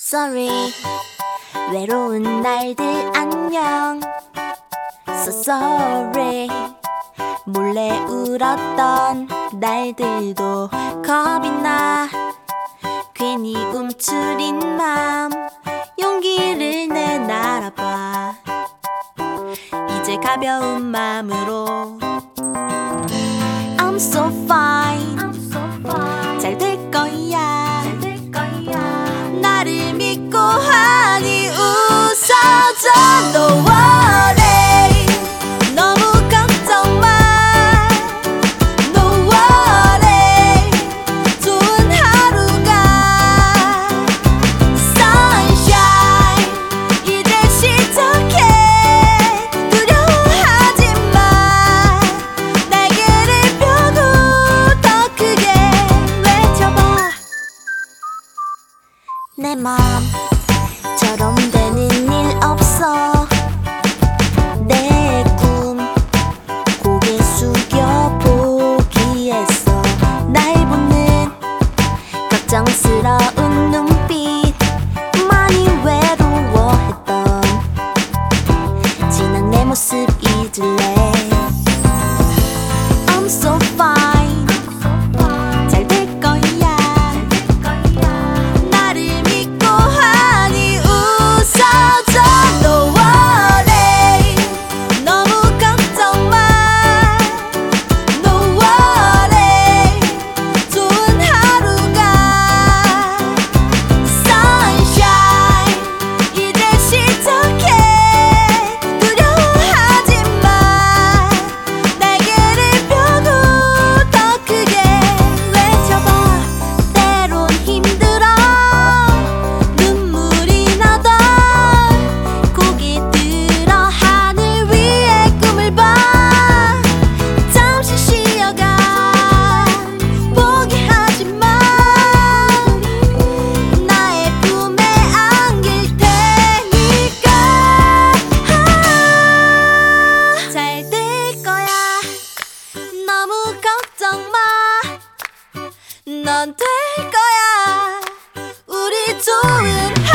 Sorry 외로운 날들 안녕 So sorry 몰래 울었던 날들도 겁이 나 괜히 움츠린 맘 용기를 내 날아봐 이제 가벼운 마음으로 I'm so fine 잘 될 거야 나를 믿고 하니 웃어줘 No worry 너무 걱정 마 No worry 좋은 하루가 Sunshine 이제 시작해 두려워하지 마 날개를 펴고 더 크게 외쳐봐 내 맘처럼 되는 일 없어 내 꿈 고개 숙여 포기했어 날 보는 걱정스러운 눈빛 많이 외로워했던 지난 내 모습 잊을래 I'm so fine 잘 될 거야 나를 믿고 하니 웃어줘 No worry 너무 걱정 마 No worry 좋은 하루가 Sunshine 이제 시작해 두려워하지 마 날개를 펴고 더 크게 외쳐봐 때론 힘들어 눈물이 나던 고개 들어 하늘 위에 꿈을 봐 잠시 쉬어가 포기하지 마 나의 품에 안길 테니까 잘 될 거야 너무 걱정 마 넌 될 거야 우리 좋은